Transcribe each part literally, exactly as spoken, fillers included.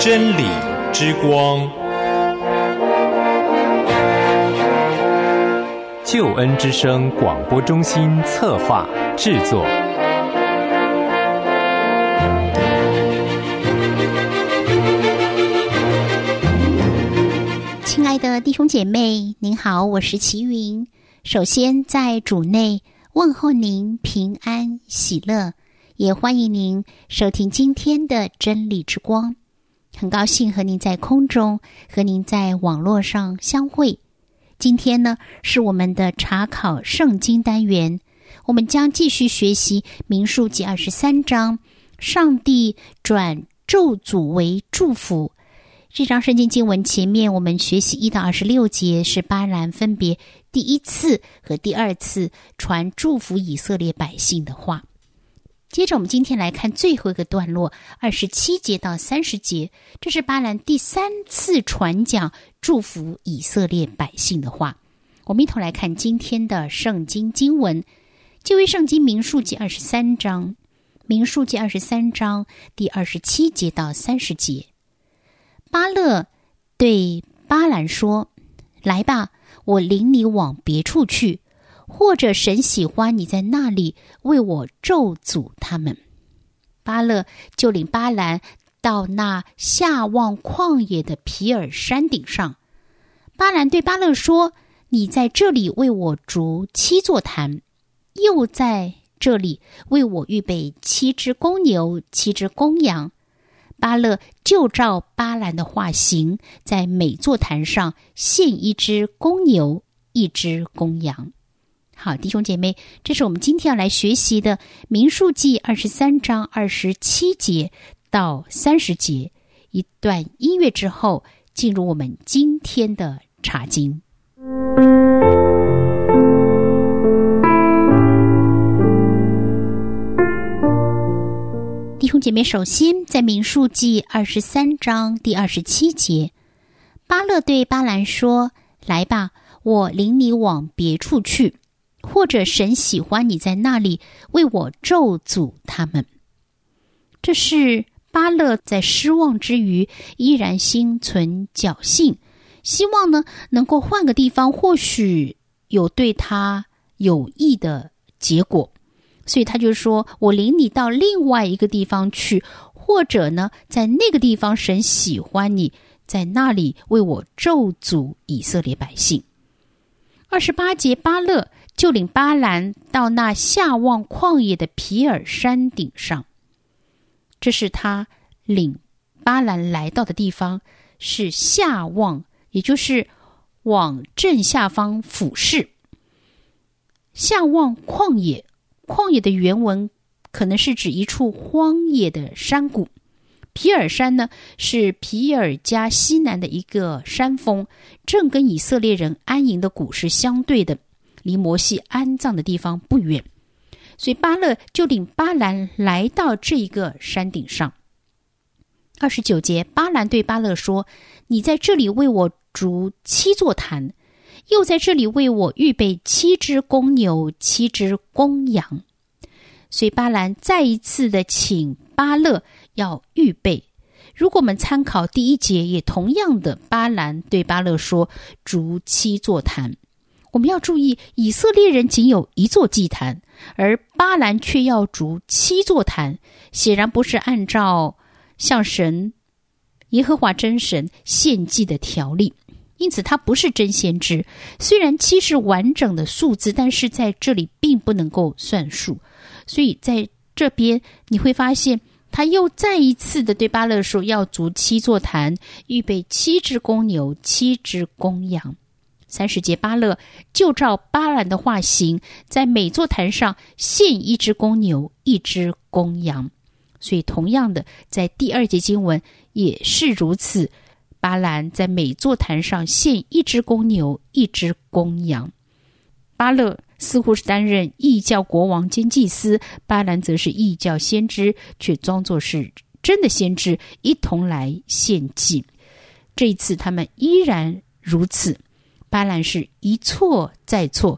真理之光，救恩之声广播中心策划制作。 亲爱的弟兄姐妹，您好，我是齐云。首先在主内问候您平安喜乐，也欢迎您收听今天的真理之光。很高兴和您在空中，和您在网络上相会。今天呢，是我们的查考圣经单元，我们将继续学习民数记二十三章，上帝转咒诅为祝福。这章圣经经文前面我们学习一到二十六节，是巴兰分别第一次和第二次传祝福以色列百姓的话。接着我们今天来看最后一个段落，二十七节到三十节，这是巴兰第三次传讲祝福以色列百姓的话。我们一同来看今天的圣经经文，就为圣经民数记二十三章，民数记二十三章第二十七节到三十节。巴勒对巴兰说：来吧，我领你往别处去，或者神喜欢你在那里为我咒诅他们。巴勒就领巴兰到那下望旷野的皮尔山顶上。巴兰对巴勒说：你在这里为我筑七座坛，又在这里为我预备七只公牛，七只公羊。巴勒就照巴兰的话行，在每座坛上献一只公牛，一只公羊。好，弟兄姐妹，这是我们今天要来学习的民数记二十三章二十七节到三十节。一段音乐之后，进入我们今天的查经。弟兄姐妹，首先在民数记二十三章第二十七节，巴勒对巴兰说：来吧，我领你往别处去，或者神喜欢你在那里为我咒诅他们。这是巴勒在失望之余依然心存侥幸，希望呢能够换个地方，或许有对他有益的结果。所以他就说，我领你到另外一个地方去，或者呢在那个地方神喜欢你在那里为我咒诅以色列百姓。二十八节，巴勒就领巴兰到那下望旷野的皮尔山顶上。这是他领巴兰来到的地方，是下望，也就是往正下方俯视。下望旷野，旷野的原文可能是指一处荒野的山谷。皮尔山呢，是皮尔加西南的一个山峰，正跟以色列人安营的谷是相对的，离摩西安葬的地方不远。所以巴勒就领巴兰来到这一个山顶上。二十九节，巴兰对巴勒说：你在这里为我筑七座坛，又在这里为我预备七只公牛，七只公羊。所以巴兰再一次的请巴勒要预备。如果我们参考第一节，也同样的，巴兰对巴勒说筑七座坛。我们要注意，以色列人仅有一座祭坛，而巴兰却要筑七座坛，显然不是按照向神耶和华真神献祭的条例，因此他不是真先知。虽然七是完整的数字，但是在这里并不能够算数。所以在这边你会发现，他又再一次的对巴勒说要筑七座坛，预备七只公牛，七只公羊。三十节，巴勒就照巴兰的话行，在每座坛上献一只公牛，一只公羊。所以同样的，在第二节经文也是如此，巴兰在每座坛上献一只公牛，一只公羊。巴勒似乎是担任异教国王兼祭司，巴兰则是异教先知，却装作是真的先知，一同来献祭。这一次他们依然如此，巴兰是一错再错。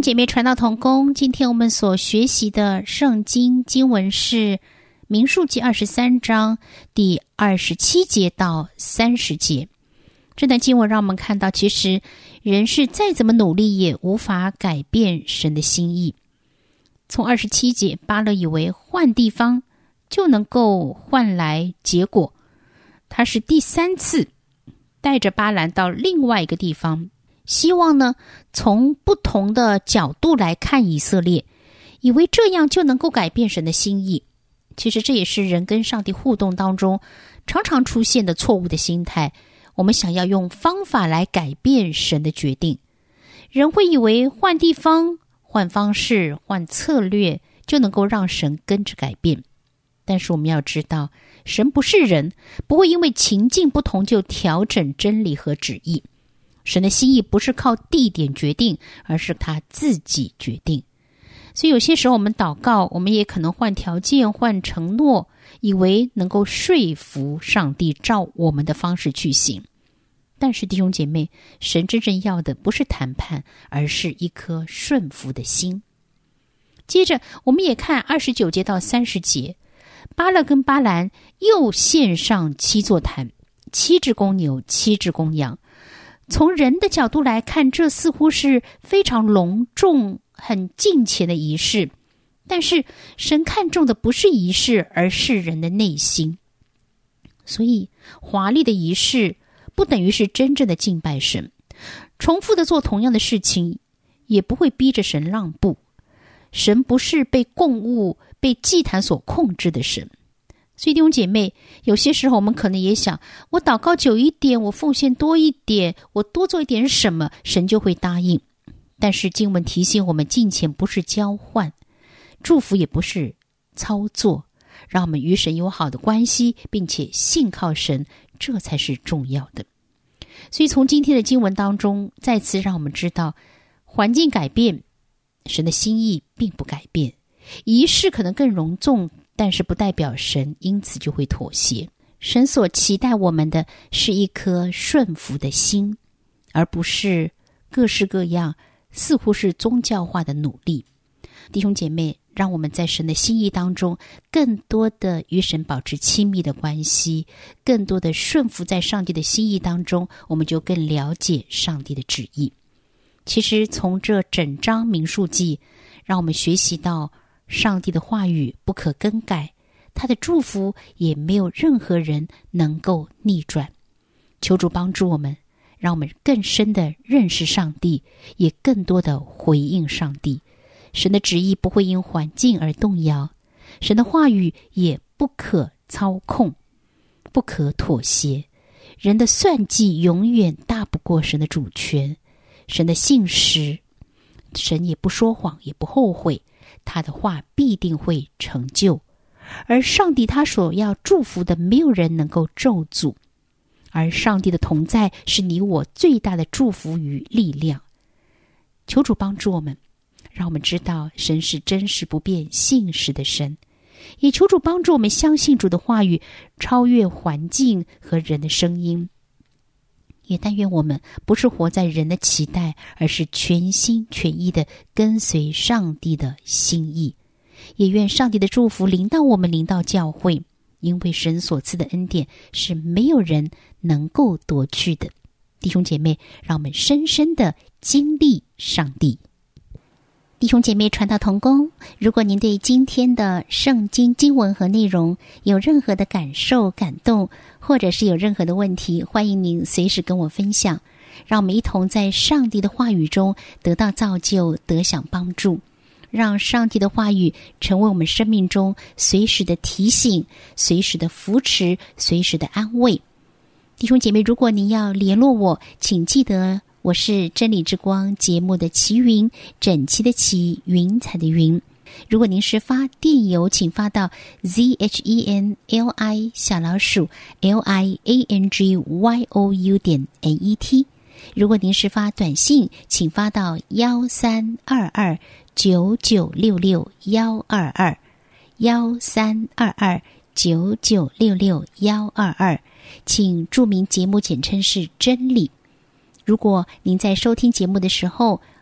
姐妹传道同工，今天我们所学习的圣经经文是民数记二十三章第二十七节到三十节。这段经文让我们看到，其实人是再怎么努力也无法改变神的心意。从二十七节，巴勒以为换地方就能够换来结果，他是第三次带着巴兰到另外一个地方，希望呢从不同的角度来看以色列，以为这样就能够改变神的心意。其实这也是人跟上帝互动当中常常出现的错误的心态，我们想要用方法来改变神的决定。人会以为换地方、换方式、换策略就能够让神跟着改变，但是我们要知道，神不是人，不会因为情境不同就调整真理和旨意。神的心意不是靠地点决定，而是他自己决定。所以有些时候我们祷告，我们也可能换条件、换承诺，以为能够说服上帝照我们的方式去行。但是弟兄姐妹，神真正要的不是谈判，而是一颗顺服的心。接着我们也看二十九节到三十节，巴勒跟巴兰又献上七座坛，七只公牛，七只公羊。从人的角度来看，这似乎是非常隆重、很敬虔的仪式，但是神看重的不是仪式，而是人的内心。所以华丽的仪式不等于是真正的敬拜神，重复的做同样的事情也不会逼着神让步。神不是被供物、被祭坛所控制的神。所以弟兄姐妹，有些时候我们可能也想，我祷告久一点，我奉献多一点，我多做一点什么，神就会答应。但是经文提醒我们，敬虔不是交换，祝福也不是操作，让我们与神有好的关系，并且信靠神，这才是重要的。所以从今天的经文当中，再次让我们知道，环境改变，神的心意并不改变。仪式可能更隆重，但是不代表神因此就会妥协。神所期待我们的是一颗顺服的心，而不是各式各样似乎是宗教化的努力。弟兄姐妹，让我们在神的心意当中更多的与神保持亲密的关系，更多的顺服在上帝的心意当中，我们就更了解上帝的旨意。其实从这整章民数记，让我们学习到上帝的话语不可更改，他的祝福也没有任何人能够逆转。求主帮助我们，让我们更深的认识上帝，也更多的回应上帝。神的旨意不会因环境而动摇，神的话语也不可操控，不可妥协。人的算计永远大不过神的主权，神的信实，神也不说谎，也不后悔，他的话必定会成就。而上帝他所要祝福的，没有人能够咒诅。而上帝的同在是你我最大的祝福与力量。求主帮助我们，让我们知道神是真实不变、信实的神。也求主帮助我们相信主的话语，超越环境和人的声音。也但愿我们不是活在人的期待，而是全心全意的跟随上帝的心意。也愿上帝的祝福临到我们，临到教会，因为神所赐的恩典是没有人能够夺去的。弟兄姐妹，让我们深深的经历上帝。弟兄姐妹传道同工，如果您对今天的圣经经文和内容有任何的感受、感动，或者是有任何的问题，欢迎您随时跟我分享，让我们一同在上帝的话语中得到造就，得享帮助，让上帝的话语成为我们生命中随时的提醒，随时的扶持，随时的安慰。弟兄姐妹，如果您要联络我，请记得我是真理之光节目的齐云，整齐的齐，云彩的云。如果您是发电邮，请发到 z h e n l i 小老鼠 l i a n g y o u 点 n e t。如果您是发短信，请发到幺三二二九九六六幺二二幺三二二九九六六幺二二，请注明节目简称是真理。如果您在收听节目的时候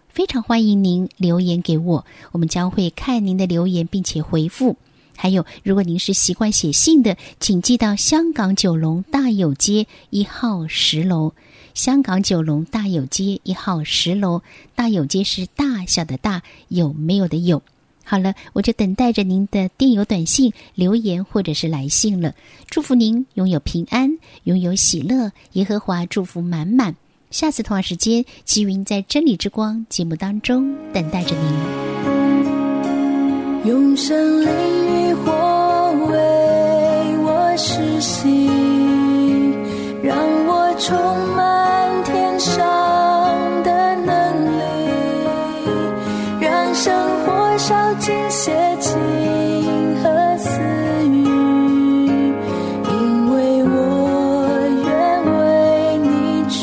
非常欢迎您留言给我，我们将会看您的留言并且回复。还有，如果您是习惯写信的，请寄到香港九龙大有街一号十楼。香港九龙大有街一号十楼，大有街是大小的大，有没有的有。好了，我就等待着您的电邮短信、留言或者是来信了。祝福您拥有平安，拥有喜乐，耶和华祝福满满。下次同样时间，齐云在真理之光节目当中等待着您。 用生灵与火为我施洗，让我充满天上的能力，让生活烧尽邪情和私欲，因为我愿为你去，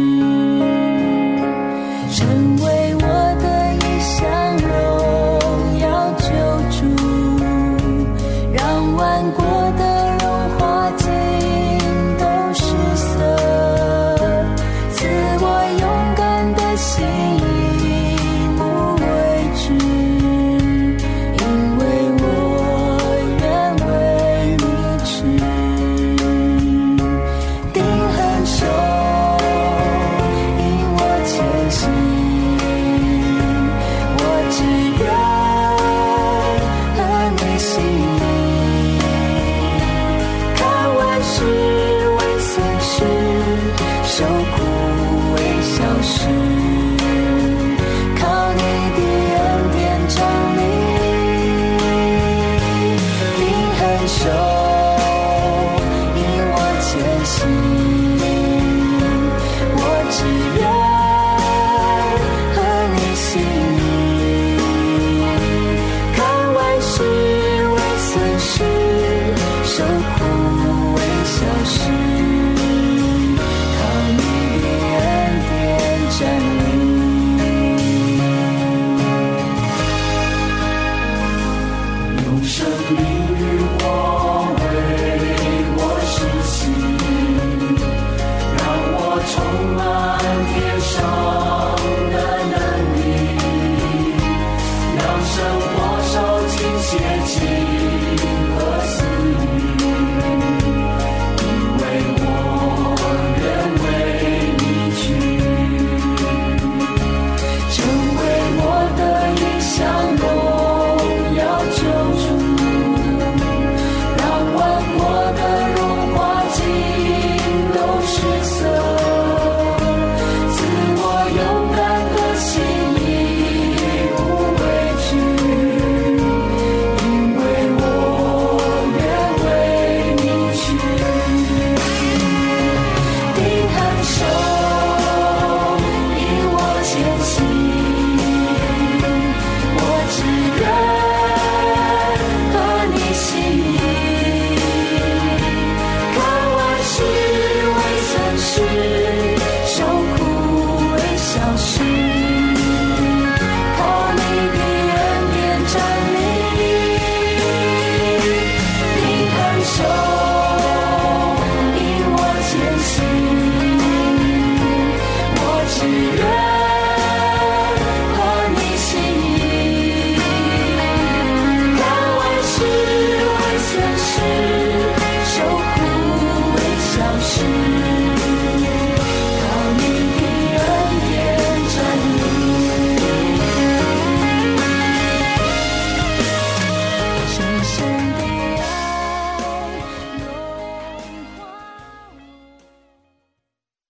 成为我的一项荣耀救主，让万国的荣华尽都失色，赐我勇敢的心，以无畏惧，因为我愿为你去，定恒守，引我前行，我只愿和你心里，看万事为损失，受苦为小事，靠你的恩典站立，定恒守，引我前行，我只愿和你心里，看万事为损失，受苦为小事，靠你的恩典站立，用生命